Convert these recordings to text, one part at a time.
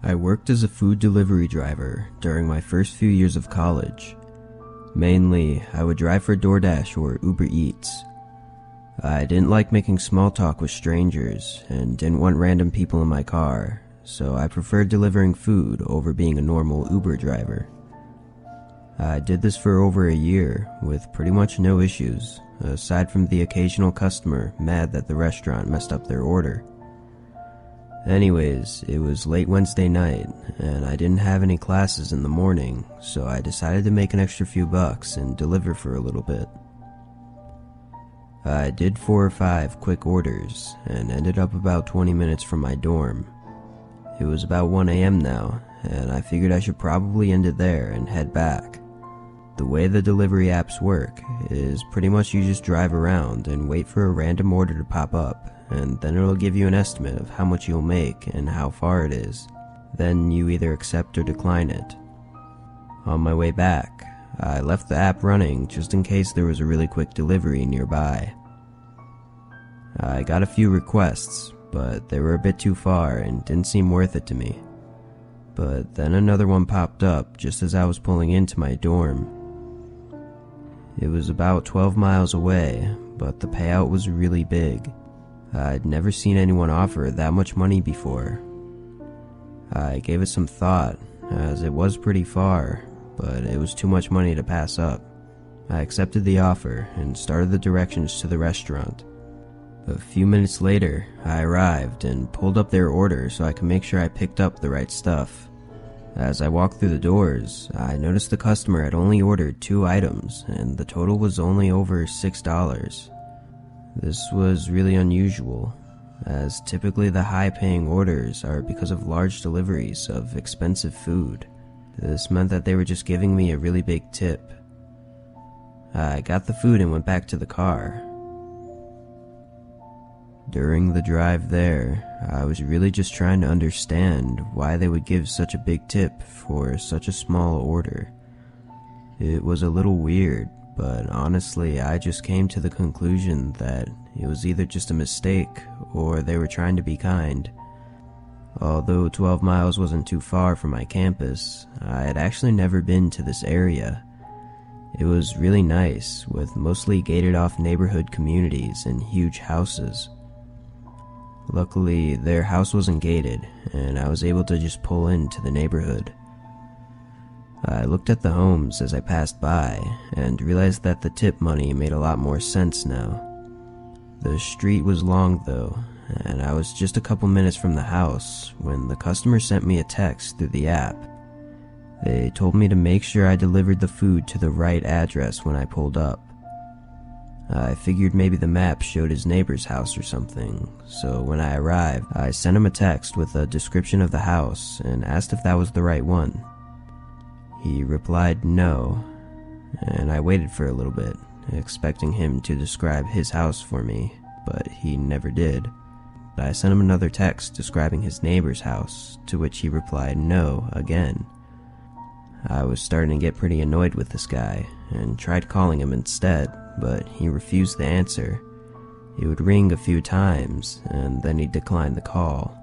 I worked as a food delivery driver during my first few years of college. Mainly, I would drive for DoorDash or Uber Eats. I didn't like making small talk with strangers and didn't want random people in my car, so I preferred delivering food over being a normal Uber driver. I did this for over a year with pretty much no issues, aside from the occasional customer mad that the restaurant messed up their order. Anyways, it was late Wednesday night, and I didn't have any classes in the morning, so I decided to make an extra few bucks and deliver for a little bit. I did 4 or 5 quick orders, and ended up about 20 minutes from my dorm. It was about 1 a.m. now, and I figured I should probably end it there and head back. The way the delivery apps work is pretty much you just drive around and wait for a random order to pop up, and then it'll give you an estimate of how much you'll make and how far it is. Then you either accept or decline it. On my way back, I left the app running just in case there was a really quick delivery nearby. I got a few requests, but they were a bit too far and didn't seem worth it to me. But then another one popped up just as I was pulling into my dorm. It was about 12 miles away, but the payout was really big. I'd never seen anyone offer that much money before. I gave it some thought, as it was pretty far, but it was too much money to pass up. I accepted the offer and started the directions to the restaurant. A few minutes later, I arrived and pulled up their order so I could make sure I picked up the right stuff. As I walked through the doors, I noticed the customer had only ordered 2 items, and the total was only over $6. This was really unusual, as typically the high-paying orders are because of large deliveries of expensive food. This meant that they were just giving me a really big tip. I got the food and went back to the car. During the drive there, I was really just trying to understand why they would give such a big tip for such a small order. It was a little weird, but honestly I just came to the conclusion that it was either just a mistake or they were trying to be kind. Although 12 miles wasn't too far from my campus, I had actually never been to this area. It was really nice, with mostly gated off neighborhood communities and huge houses. Luckily, their house wasn't gated, and I was able to just pull into the neighborhood. I looked at the homes as I passed by, and realized that the tip money made a lot more sense now. The street was long though, and I was just a couple minutes from the house when the customer sent me a text through the app. They told me to make sure I delivered the food to the right address when I pulled up. I figured maybe the map showed his neighbor's house or something, so when I arrived, I sent him a text with a description of the house and asked if that was the right one. He replied no, and I waited for a little bit, expecting him to describe his house for me, but he never did. I sent him another text describing his neighbor's house, to which he replied no again. I was starting to get pretty annoyed with this guy, and tried calling him instead, but he refused to answer. It would ring a few times, and then he'd decline the call.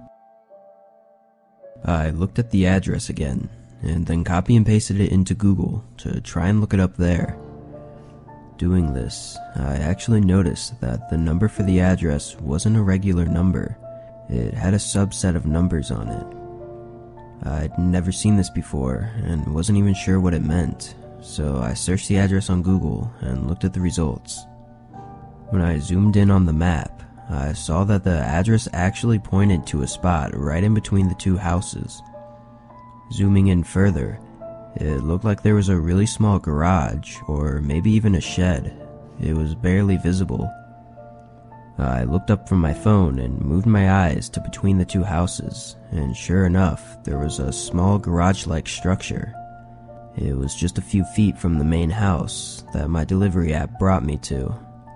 I looked at the address again, and then copy and pasted it into Google to try and look it up there. Doing this, I actually noticed that the number for the address wasn't a regular number. It had a subset of numbers on it. I'd never seen this before, and wasn't even sure what it meant, so I searched the address on Google and looked at the results. When I zoomed in on the map, I saw that the address actually pointed to a spot right in between the 2 houses. Zooming in further, it looked like there was a really small garage, or maybe even a shed. It was barely visible. I looked up from my phone and moved my eyes to between the 2 houses, and sure enough, there was a small garage-like structure. It was just a few feet from the main house that my delivery app brought me to.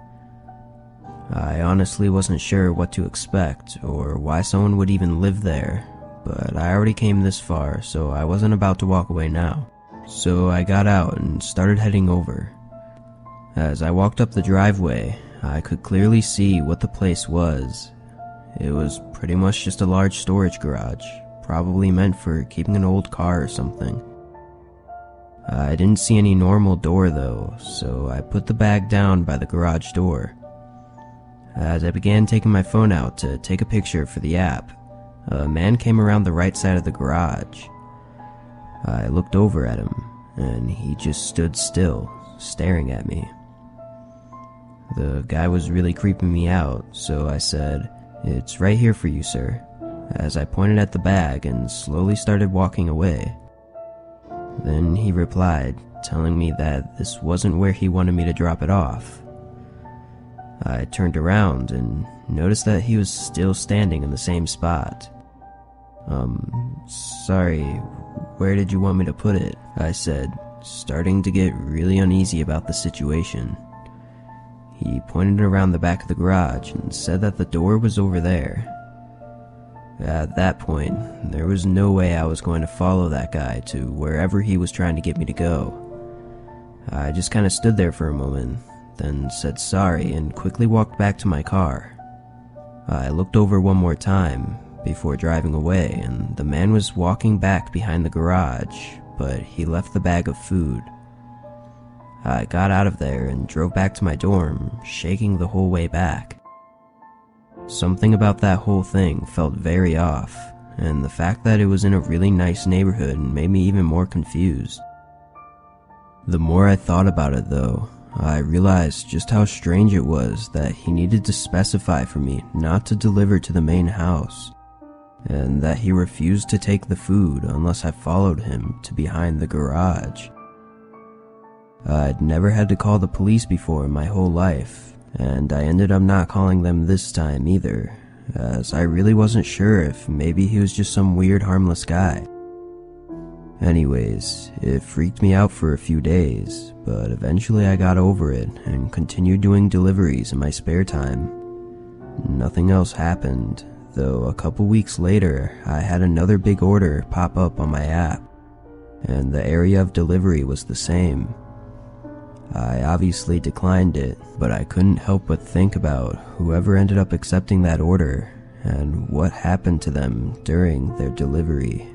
I honestly wasn't sure what to expect or why someone would even live there, but I already came this far, so I wasn't about to walk away now. So I got out and started heading over. As I walked up the driveway, I could clearly see what the place was. It was pretty much just a large storage garage, probably meant for keeping an old car or something. I didn't see any normal door though, so I put the bag down by the garage door. As I began taking my phone out to take a picture for the app, a man came around the right side of the garage. I looked over at him, and he just stood still, staring at me. The guy was really creeping me out, so I said, "It's right here for you, sir," as I pointed at the bag and slowly started walking away. Then he replied, telling me that this wasn't where he wanted me to drop it off. I turned around and noticed that he was still standing in the same spot. Sorry, where did you want me to put it?" I said, starting to get really uneasy about the situation. He pointed around the back of the garage and said that the door was over there. At that point, there was no way I was going to follow that guy to wherever he was trying to get me to go. I just kind of stood there for a moment, then said sorry and quickly walked back to my car. I looked over one more time before driving away, and the man was walking back behind the garage, but he left the bag of food. I got out of there and drove back to my dorm, shaking the whole way back. Something about that whole thing felt very off, and the fact that it was in a really nice neighborhood made me even more confused. The more I thought about it though, I realized just how strange it was that he needed to specify for me not to deliver to the main house, and that he refused to take the food unless I followed him to behind the garage. I'd never had to call the police before in my whole life, and I ended up not calling them this time either, as I really wasn't sure if maybe he was just some weird harmless guy. Anyways, it freaked me out for a few days, but eventually I got over it and continued doing deliveries in my spare time. Nothing else happened, though a couple weeks later I had another big order pop up on my app, and the area of delivery was the same. I obviously declined it, but I couldn't help but think about whoever ended up accepting that order and what happened to them during their delivery.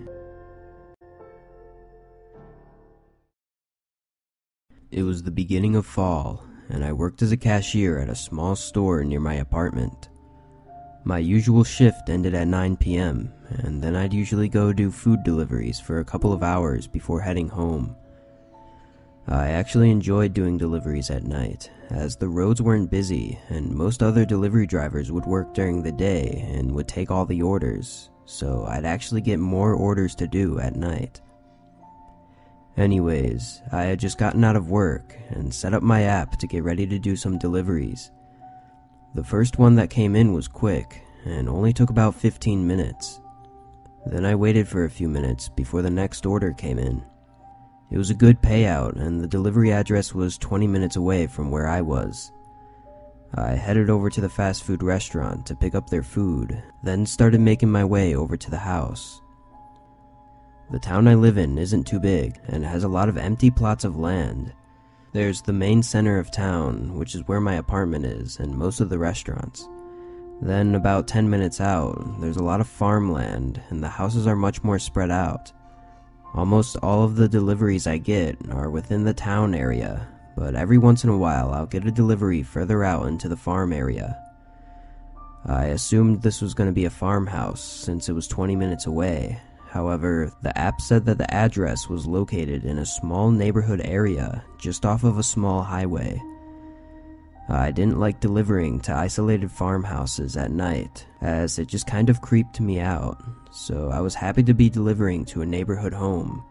It was the beginning of fall, and I worked as a cashier at a small store near my apartment. My usual shift ended at 9 p.m., and then I'd usually go do food deliveries for a couple of hours before heading home. I actually enjoyed doing deliveries at night, as the roads weren't busy and most other delivery drivers would work during the day and would take all the orders, so I'd actually get more orders to do at night. Anyways, I had just gotten out of work and set up my app to get ready to do some deliveries. The first one that came in was quick and only took about 15 minutes. Then I waited for a few minutes before the next order came in. It was a good payout, and the delivery address was 20 minutes away from where I was. I headed over to the fast food restaurant to pick up their food, then started making my way over to the house. The town I live in isn't too big, and has a lot of empty plots of land. There's the main center of town, which is where my apartment is, and most of the restaurants. Then about 10 minutes out, there's a lot of farmland, and the houses are much more spread out. Almost all of the deliveries I get are within the town area, but every once in a while I'll get a delivery further out into the farm area. I assumed this was going to be a farmhouse since it was 20 minutes away. However, the app said that the address was located in a small neighborhood area just off of a small highway. I didn't like delivering to isolated farmhouses at night, as it just kind of creeped me out, so I was happy to be delivering to a neighborhood home.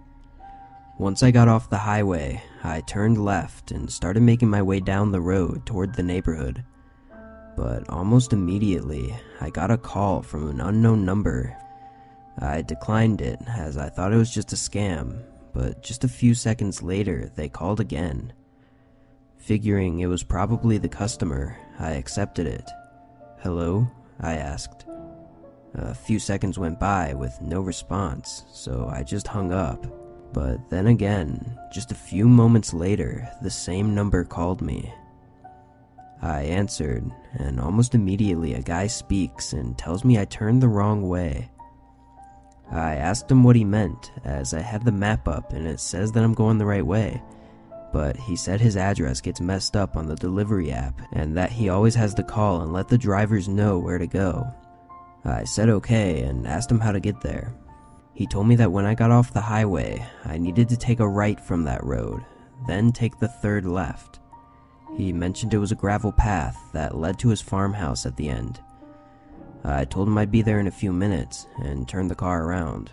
Once I got off the highway, I turned left and started making my way down the road toward the neighborhood. But almost immediately, I got a call from an unknown number. I declined it as I thought it was just a scam, but just a few seconds later they called again. Figuring it was probably the customer, I accepted it. "Hello?" I asked. A few seconds went by with no response, so I just hung up. But then again, just a few moments later, the same number called me. I answered, and almost immediately a guy speaks and tells me I turned the wrong way. I asked him what he meant, as I had the map up and it says that I'm going the right way, but he said his address gets messed up on the delivery app and that he always has to call and let the drivers know where to go. I said okay and asked him how to get there. He told me that when I got off the highway, I needed to take a right from that road, then take the third left. He mentioned it was a gravel path that led to his farmhouse at the end. I told him I'd be there in a few minutes and turned the car around.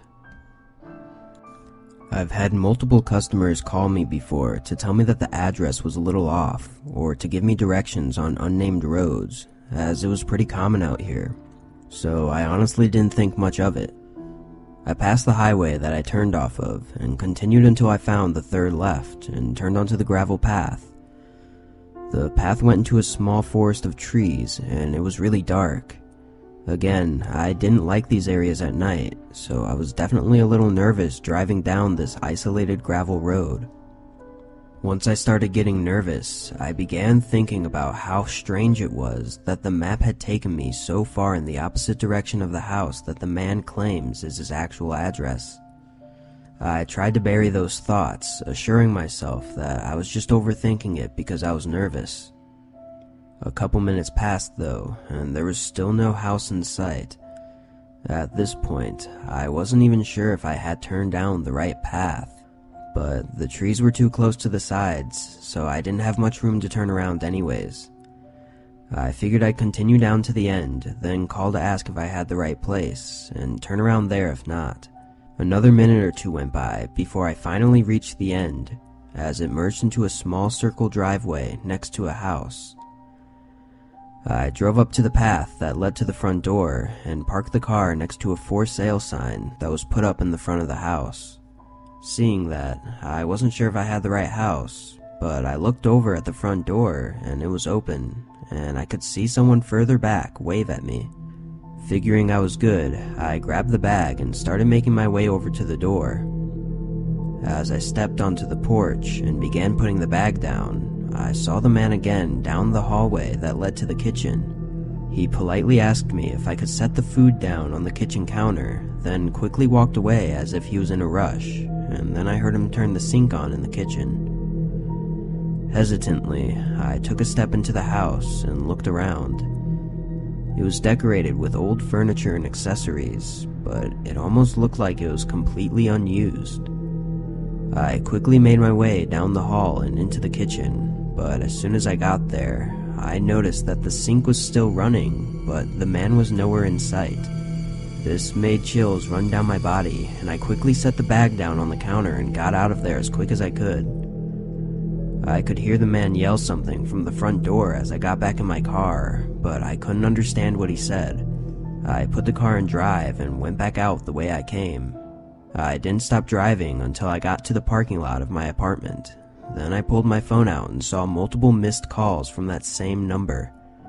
I've had multiple customers call me before to tell me that the address was a little off, or to give me directions on unnamed roads, as it was pretty common out here, so I honestly didn't think much of it. I passed the highway that I turned off of and continued until I found the third left and turned onto the gravel path. The path went into a small forest of trees and it was really dark. Again, I didn't like these areas at night, so I was definitely a little nervous driving down this isolated gravel road. Once I started getting nervous, I began thinking about how strange it was that the map had taken me so far in the opposite direction of the house that the man claims is his actual address. I tried to bury those thoughts, assuring myself that I was just overthinking it because I was nervous. A couple minutes passed though, and there was still no house in sight. At this point, I wasn't even sure if I had turned down the right path, but the trees were too close to the sides, so I didn't have much room to turn around anyways. I figured I'd continue down to the end, then call to ask if I had the right place, and turn around there if not. Another minute or two went by before I finally reached the end, as it merged into a small circle driveway next to a house. I drove up to the path that led to the front door and parked the car next to a for sale sign that was put up in the front of the house. Seeing that, I wasn't sure if I had the right house, but I looked over at the front door and it was open, and I could see someone further back wave at me. Figuring I was good, I grabbed the bag and started making my way over to the door. As I stepped onto the porch and began putting the bag down, I saw the man again down the hallway that led to the kitchen. He politely asked me if I could set the food down on the kitchen counter, then quickly walked away as if he was in a rush, and then I heard him turn the sink on in the kitchen. Hesitantly, I took a step into the house and looked around. It was decorated with old furniture and accessories, but it almost looked like it was completely unused. I quickly made my way down the hall and into the kitchen, but as soon as I got there, I noticed that the sink was still running, but the man was nowhere in sight. This made chills run down my body, and I quickly set the bag down on the counter and got out of there as quick as I could. I could hear the man yell something from the front door as I got back in my car, but I couldn't understand what he said. I put the car in drive and went back out the way I came. I didn't stop driving until I got to the parking lot of my apartment. Then I pulled my phone out and saw multiple missed calls from that same number.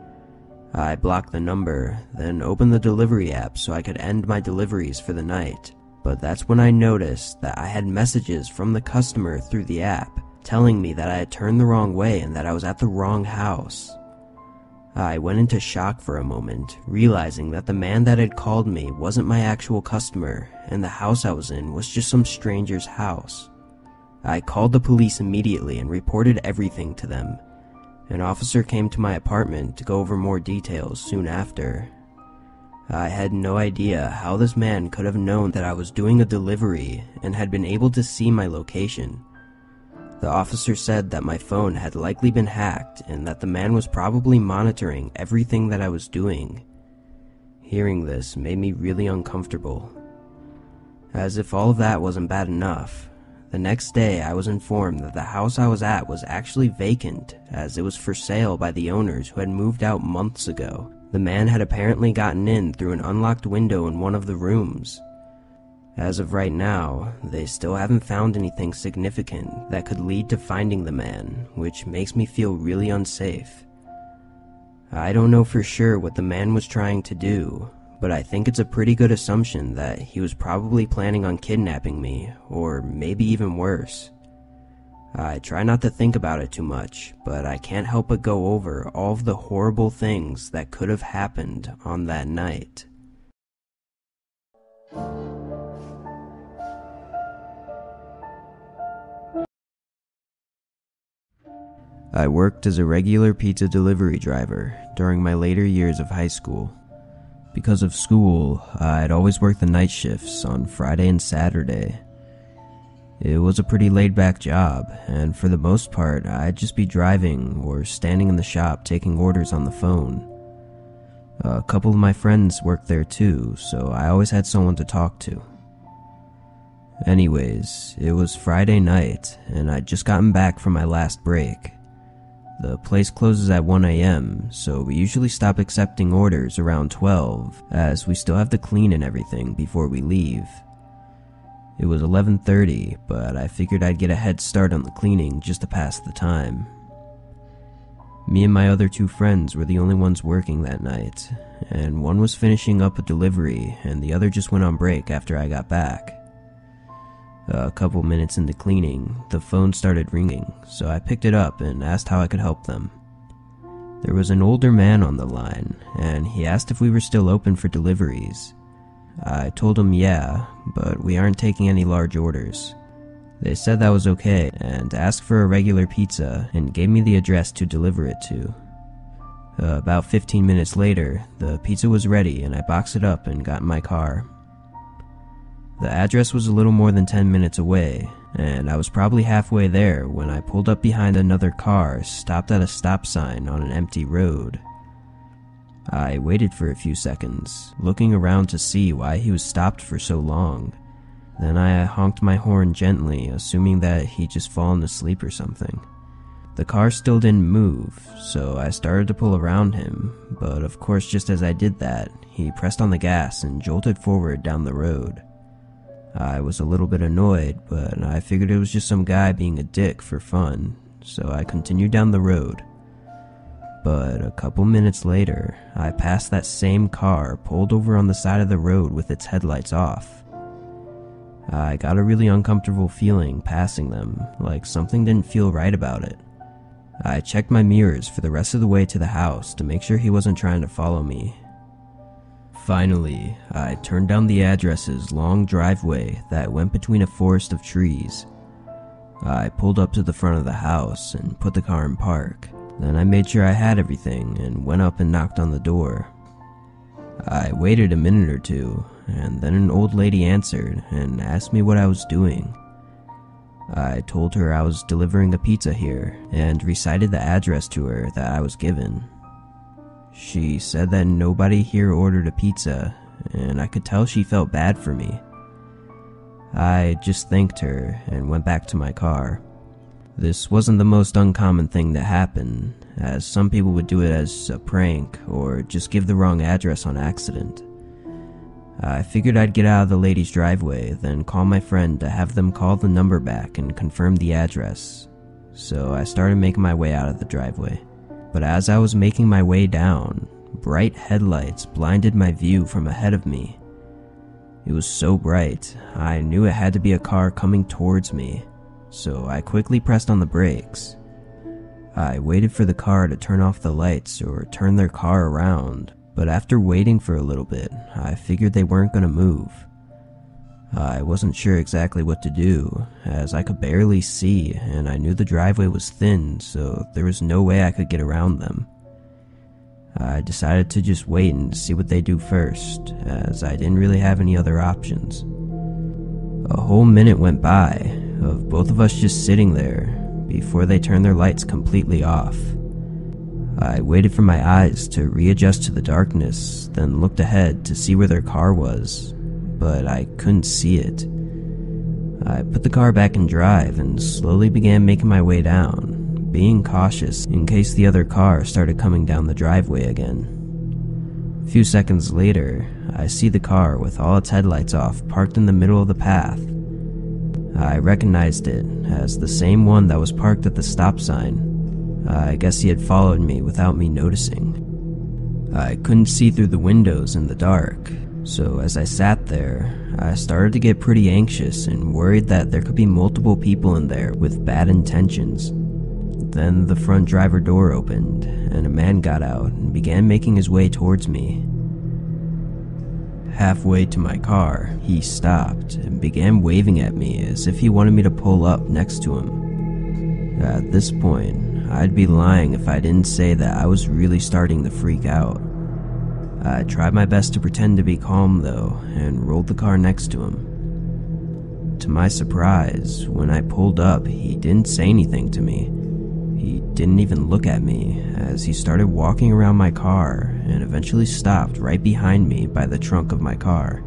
I blocked the number, then opened the delivery app so I could end my deliveries for the night. But that's when I noticed that I had messages from the customer through the app, telling me that I had turned the wrong way and that I was at the wrong house. I went into shock for a moment, realizing that the man that had called me wasn't my actual customer, and the house I was in was just some stranger's house. I called the police immediately and reported everything to them. An officer came to my apartment to go over more details soon after. I had no idea how this man could have known that I was doing a delivery and had been able to see my location. The officer said that my phone had likely been hacked and that the man was probably monitoring everything that I was doing. Hearing this made me really uncomfortable. As if all of that wasn't bad enough, the next day I was informed that the house I was at was actually vacant, as it was for sale by the owners who had moved out months ago. The man had apparently gotten in through an unlocked window in one of the rooms. As of right now, they still haven't found anything significant that could lead to finding the man, which makes me feel really unsafe. I don't know for sure what the man was trying to do, but I think it's a pretty good assumption that he was probably planning on kidnapping me, or maybe even worse. I try not to think about it too much, but I can't help but go over all of the horrible things that could have happened on that night. I worked as a regular pizza delivery driver during my later years of high school. Because of school, I'd always work the night shifts on Friday and Saturday. It was a pretty laid-back job, and for the most part, I'd just be driving or standing in the shop taking orders on the phone. A couple of my friends worked there too, so I always had someone to talk to. Anyways, it was Friday night, and I'd just gotten back from my last break. The place closes at 1 a.m., so we usually stop accepting orders around 12, as we still have to clean and everything before we leave. It was 11:30, but I figured I'd get a head start on the cleaning just to pass the time. Me and my other two friends were the only ones working that night, and one was finishing up a delivery and the other just went on break after I got back. A couple minutes into cleaning, the phone started ringing, so I picked it up and asked how I could help them. There was an older man on the line, and he asked if we were still open for deliveries. I told him yeah, but we aren't taking any large orders. They said that was okay, and asked for a regular pizza and gave me the address to deliver it to. About 15 minutes later, the pizza was ready and I boxed it up and got in my car. The address was a little more than 10 minutes away, and I was probably halfway there when I pulled up behind another car stopped at a stop sign on an empty road. I waited for a few seconds, looking around to see why he was stopped for so long. Then I honked my horn gently, assuming that he'd just fallen asleep or something. The car still didn't move, so I started to pull around him, but of course just as I did that, he pressed on the gas and jolted forward down the road. I was a little bit annoyed, but I figured it was just some guy being a dick for fun, so I continued down the road. But a couple minutes later, I passed that same car pulled over on the side of the road with its headlights off. I got a really uncomfortable feeling passing them, like something didn't feel right about it. I checked my mirrors for the rest of the way to the house to make sure he wasn't trying to follow me. Finally, I turned down the address's long driveway that went between a forest of trees. I pulled up to the front of the house and put the car in park. Then I made sure I had everything and went up and knocked on the door. I waited a minute or two, and then an old lady answered and asked me what I was doing. I told her I was delivering a pizza here and recited the address to her that I was given. She said that nobody here ordered a pizza, and I could tell she felt bad for me. I just thanked her and went back to my car. This wasn't the most uncommon thing to happen, as some people would do it as a prank or just give the wrong address on accident. I figured I'd get out of the lady's driveway, then call my friend to have them call the number back and confirm the address. So I started making my way out of the driveway. But as I was making my way down, bright headlights blinded my view from ahead of me. It was so bright, I knew it had to be a car coming towards me, so I quickly pressed on the brakes. I waited for the car to turn off the lights or turn their car around, but after waiting for a little bit, I figured they weren't going to move. I wasn't sure exactly what to do, as I could barely see and I knew the driveway was thin, so there was no way I could get around them. I decided to just wait and see what they do first, as I didn't really have any other options. A whole minute went by, of both of us just sitting there, before they turned their lights completely off. I waited for my eyes to readjust to the darkness, then looked ahead to see where their car was, but I couldn't see it. I put the car back in drive and slowly began making my way down, being cautious in case the other car started coming down the driveway again. A few seconds later, I see the car with all its headlights off parked in the middle of the path. I recognized it as the same one that was parked at the stop sign. I guess he had followed me without me noticing. I couldn't see through the windows in the dark, so as I sat there, I started to get pretty anxious and worried that there could be multiple people in there with bad intentions. Then the front driver door opened, and a man got out and began making his way towards me. Halfway to my car, he stopped and began waving at me as if he wanted me to pull up next to him. At this point, I'd be lying if I didn't say that I was really starting to freak out. I tried my best to pretend to be calm though, and rolled the car next to him. To my surprise, when I pulled up, he didn't say anything to me. He didn't even look at me, as he started walking around my car and eventually stopped right behind me by the trunk of my car.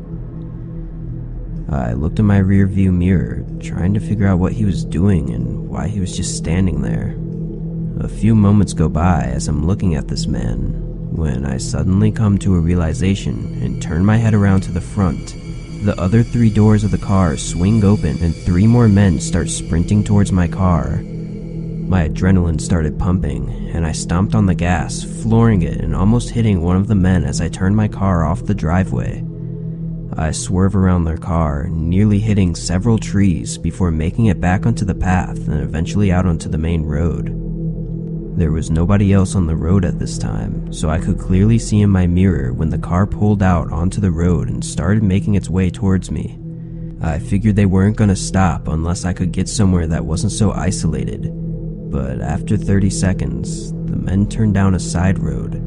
I looked in my rear view mirror, trying to figure out what he was doing and why he was just standing there. A few moments go by as I'm looking at this man, when I suddenly come to a realization and turn my head around to the front. The other 3 doors of the car swing open and 3 more men start sprinting towards my car. My adrenaline started pumping, and I stomped on the gas, flooring it and almost hitting one of the men as I turned my car off the driveway. I swerve around their car, nearly hitting several trees before making it back onto the path and eventually out onto the main road. There was nobody else on the road at this time, so I could clearly see in my mirror when the car pulled out onto the road and started making its way towards me. I figured they weren't going to stop unless I could get somewhere that wasn't so isolated, but after 30 seconds, the men turned down a side road.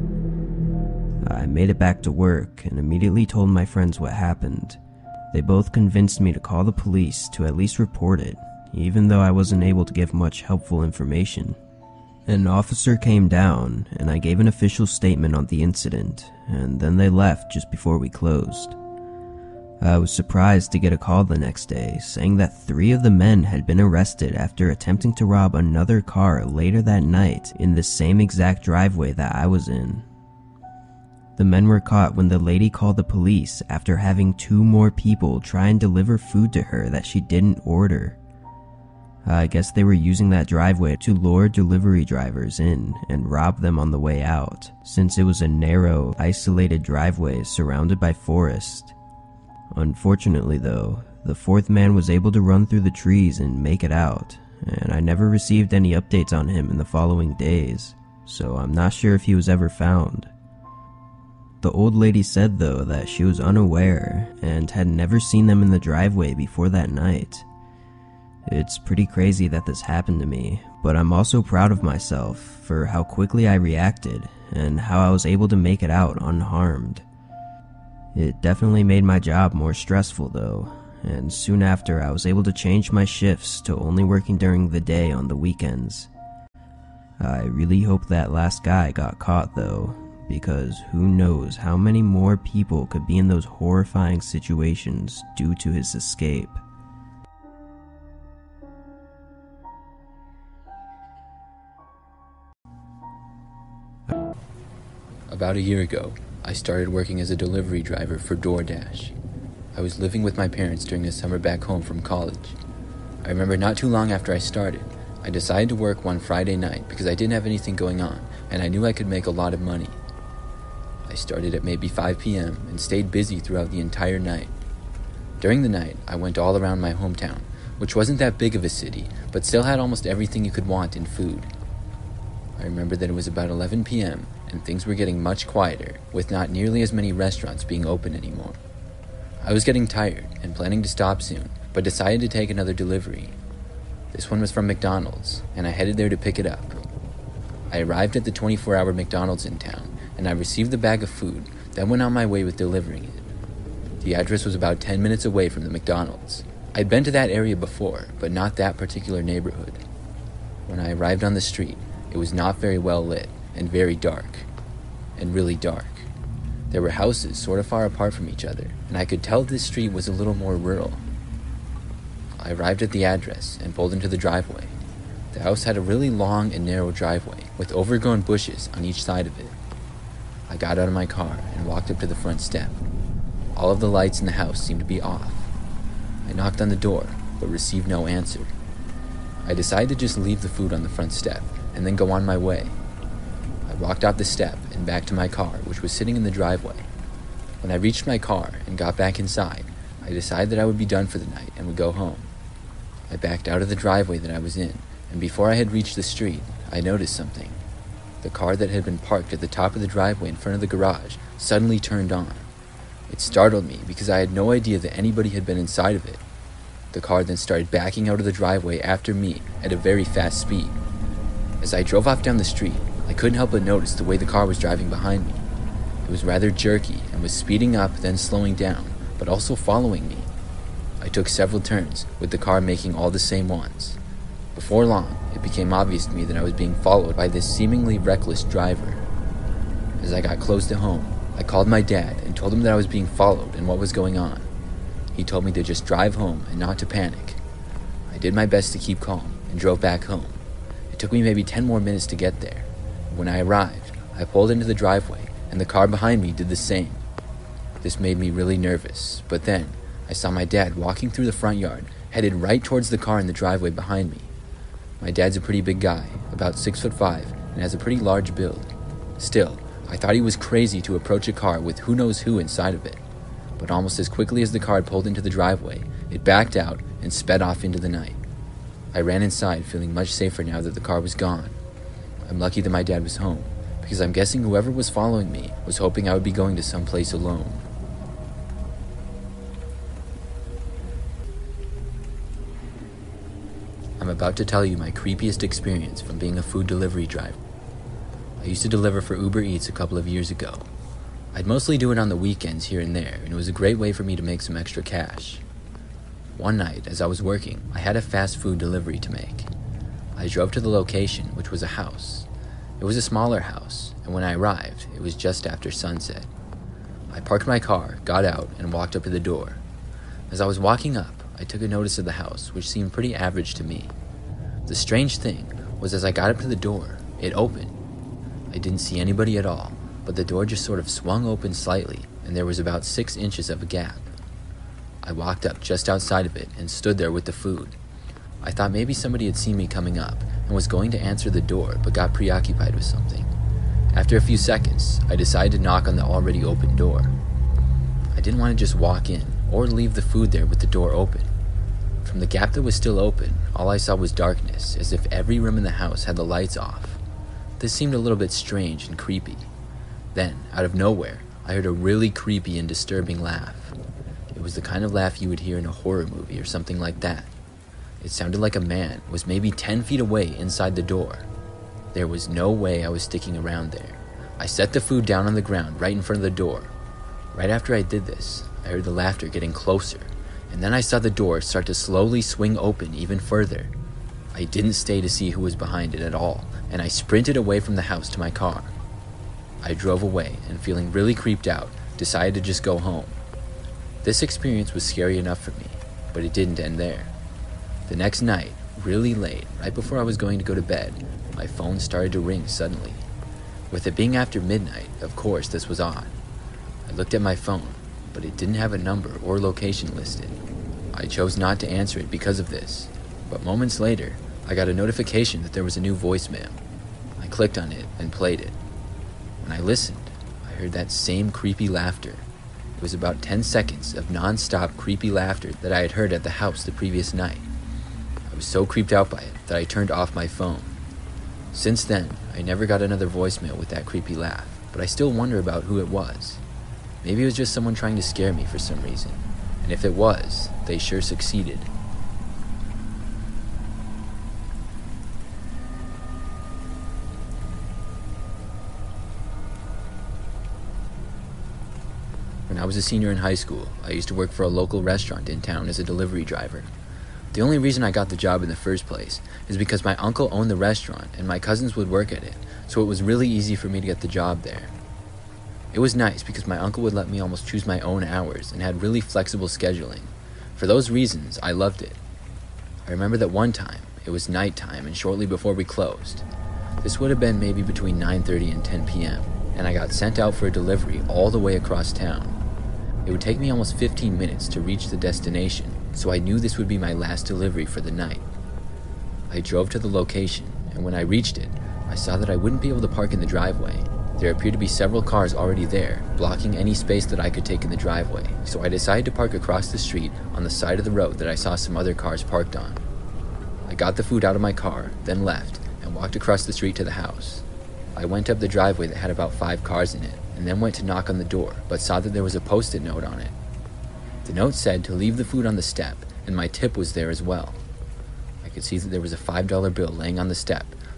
I made it back to work and immediately told my friends what happened. They both convinced me to call the police to at least report it, even though I wasn't able to give much helpful information. An officer came down, and I gave an official statement on the incident, and then they left just before we closed. I was surprised to get a call the next day saying that 3 of the men had been arrested after attempting to rob another car later that night in the same exact driveway that I was in. The men were caught when the lady called the police after having 2 more people try and deliver food to her that she didn't order. I guess they were using that driveway to lure delivery drivers in and rob them on the way out, since it was a narrow, isolated driveway surrounded by forest. Unfortunately though, the 4th man was able to run through the trees and make it out, and I never received any updates on him in the following days, so I'm not sure if he was ever found. The old lady said though that she was unaware and had never seen them in the driveway before that night. It's pretty crazy that this happened to me, but I'm also proud of myself for how quickly I reacted and how I was able to make it out unharmed. It definitely made my job more stressful though, and soon after I was able to change my shifts to only working during the day on the weekends. I really hope that last guy got caught though, because who knows how many more people could be in those horrifying situations due to his escape. About a year ago, I started working as a delivery driver for DoorDash. I was living with my parents during the summer back home from college. I remember not too long after I started, I decided to work one Friday night because I didn't have anything going on and I knew I could make a lot of money. I started at maybe 5 p.m. and stayed busy throughout the entire night. During the night, I went all around my hometown, which wasn't that big of a city, but still had almost everything you could want in food. I remember that it was about 11 p.m. and things were getting much quieter, with not nearly as many restaurants being open anymore. I was getting tired and planning to stop soon, but decided to take another delivery. This one was from McDonald's, and I headed there to pick it up. I arrived at the 24-hour McDonald's in town, and I received the bag of food, then went on my way with delivering it. The address was about 10 minutes away from the McDonald's. I'd been to that area before, but not that particular neighborhood. When I arrived on the street, it was not very well lit, and very dark, and really dark. There were houses sort of far apart from each other, and I could tell this street was a little more rural. I arrived at the address and pulled into the driveway. The house had a really long and narrow driveway, with overgrown bushes on each side of it. I got out of my car and walked up to the front step. All of the lights in the house seemed to be off. I knocked on the door, but received no answer. I decided to just leave the food on the front step, and then go on my way. I walked up the step and back to my car, which was sitting in the driveway. When I reached my car and got back inside, I decided that I would be done for the night and would go home. I backed out of the driveway that I was in, and before I had reached the street, I noticed something. The car that had been parked at the top of the driveway in front of the garage suddenly turned on. It startled me because I had no idea that anybody had been inside of it. The car then started backing out of the driveway after me at a very fast speed. As I drove off down the street, I couldn't help but notice the way the car was driving behind me. It was rather jerky and was speeding up, then slowing down, but also following me. I took several turns, with the car making all the same ones. Before long, it became obvious to me that I was being followed by this seemingly reckless driver. As I got close to home, I called my dad and told him that I was being followed and what was going on. He told me to just drive home and not to panic. I did my best to keep calm and drove back home. It took me maybe 10 more minutes to get there. When I arrived, I pulled into the driveway and the car behind me did the same. This made me really nervous, but then I saw my dad walking through the front yard, headed right towards the car in the driveway behind me. My dad's a pretty big guy, about 6'5", and has a pretty large build. Still, I thought he was crazy to approach a car with who knows who inside of it. But almost as quickly as the car pulled into the driveway, it backed out and sped off into the night. I ran inside, feeling much safer now that the car was gone. I'm lucky that my dad was home, because I'm guessing whoever was following me was hoping I would be going to some place alone. I'm about to tell you my creepiest experience from being a food delivery driver. I used to deliver for Uber Eats a couple of years ago. I'd mostly do it on the weekends here and there, and it was a great way for me to make some extra cash. One night, as I was working, I had a fast food delivery to make. I drove to the location, which was a house. It was a smaller house, and when I arrived, it was just after sunset. I parked my car, got out, and walked up to the door. As I was walking up, I took a notice of the house, which seemed pretty average to me. The strange thing was as I got up to the door, it opened. I didn't see anybody at all, but the door just sort of swung open slightly, and there was about 6 inches of a gap. I walked up just outside of it and stood there with the food. I thought maybe somebody had seen me coming up and was going to answer the door, but got preoccupied with something. After a few seconds, I decided to knock on the already open door. I didn't want to just walk in or leave the food there with the door open. From the gap that was still open, all I saw was darkness, as if every room in the house had the lights off. This seemed a little bit strange and creepy. Then, out of nowhere, I heard a really creepy and disturbing laugh. It was the kind of laugh you would hear in a horror movie or something like that. It sounded like a man was maybe 10 feet away inside the door. There was no way I was sticking around there. I set the food down on the ground right in front of the door. Right after I did this, I heard the laughter getting closer, and then I saw the door start to slowly swing open even further. I didn't stay to see who was behind it at all, and I sprinted away from the house to my car. I drove away, and feeling really creeped out, decided to just go home. This experience was scary enough for me, but it didn't end there. The next night, really late, right before I was going to go to bed, my phone started to ring suddenly. With it being after midnight, of course this was odd. I looked at my phone, but it didn't have a number or location listed. I chose not to answer it because of this, but moments later, I got a notification that there was a new voicemail. I clicked on it and played it. When I listened, I heard that same creepy laughter. It was about 10 seconds of non-stop creepy laughter that I had heard at the house the previous night. I was so creeped out by it that I turned off my phone. Since then, I never got another voicemail with that creepy laugh, but I still wonder about who it was. Maybe it was just someone trying to scare me for some reason, and if it was, they sure succeeded. When I was a senior in high school, I used to work for a local restaurant in town as a delivery driver. The only reason I got the job in the first place is because my uncle owned the restaurant and my cousins would work at it, so it was really easy for me to get the job there. It was nice because my uncle would let me almost choose my own hours and had really flexible scheduling. For those reasons, I loved it. I remember that one time, it was nighttime and shortly before we closed. This would have been maybe between 9:30 and 10 p.m., and I got sent out for a delivery all the way across town. It would take me almost 15 minutes to reach the destination, so I knew this would be my last delivery for the night. I drove to the location, and when I reached it, I saw that I wouldn't be able to park in the driveway. There appeared to be several cars already there, blocking any space that I could take in the driveway, so I decided to park across the street on the side of the road that I saw some other cars parked on. I got the food out of my car, then left, and walked across the street to the house. I went up the driveway that had about 5 cars in it, and then went to knock on the door, but saw that there was a post-it note on it. The note said to leave the food on the step, and my tip was there as well. I could see that there was a $5 bill laying on the step,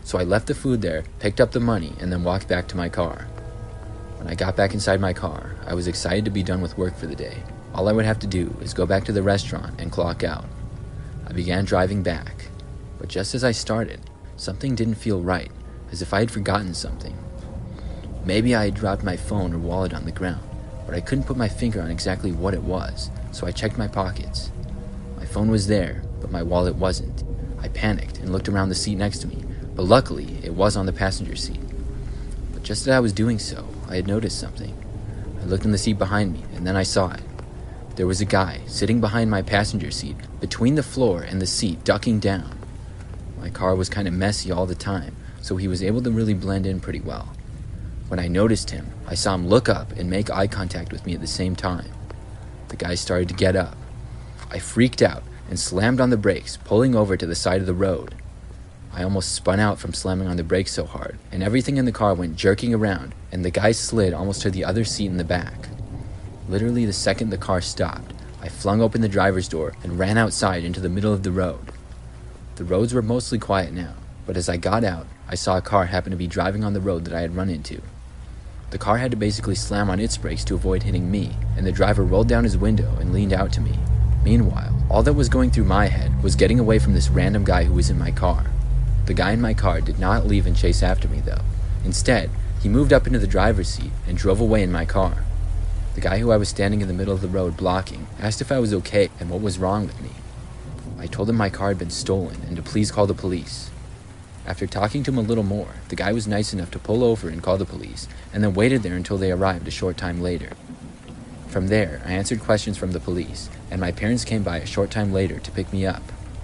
So I left the food there, picked up the money, and then walked back to my car. When I got back inside my car, I was excited to be done with work for the day. All I would have to do is go back to the restaurant and clock out. I began driving back, but just as I started, something didn't feel right, as if I had forgotten something. Maybe I had dropped my phone or wallet on the ground, but I couldn't put my finger on exactly what it was, so I checked my pockets. My phone was there, but my wallet wasn't. I panicked and looked around the seat next to me, but luckily it was on the passenger seat. But just as I was doing so, I had noticed something. I looked in the seat behind me, and then I saw it. There was a guy sitting behind my passenger seat, between the floor and the seat, ducking down. My car was kind of messy all the time, so he was able to really blend in pretty well. When I noticed him, I saw him look up and make eye contact with me at the same time. The guy started to get up. I freaked out and slammed on the brakes, pulling over to the side of the road. I almost spun out from slamming on the brakes so hard, and everything in the car went jerking around, and the guy slid almost to the other seat in the back. Literally the second the car stopped, I flung open the driver's door and ran outside into the middle of the road. The roads were mostly quiet now, but as I got out, I saw a car happen to be driving on the road that I had run into. The car had to basically slam on its brakes to avoid hitting me, and the driver rolled down his window and leaned out to me. Meanwhile, all that was going through my head was getting away from this random guy who was in my car. The guy in my car did not leave and chase after me, though. Instead, he moved up into the driver's seat and drove away in my car. The guy who I was standing in the middle of the road blocking asked if I was okay and what was wrong with me. I told him my car had been stolen and to please call the police. After talking to him a little more, the guy was nice enough to pull over and call the police, and then waited there until they arrived a short time later. From there, I answered questions from the police, and my parents came by a short time later to pick me up.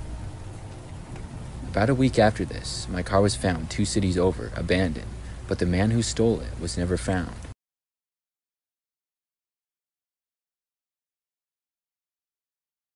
About a week after this, my car was found 2 cities over, abandoned, but the man who stole it was never found.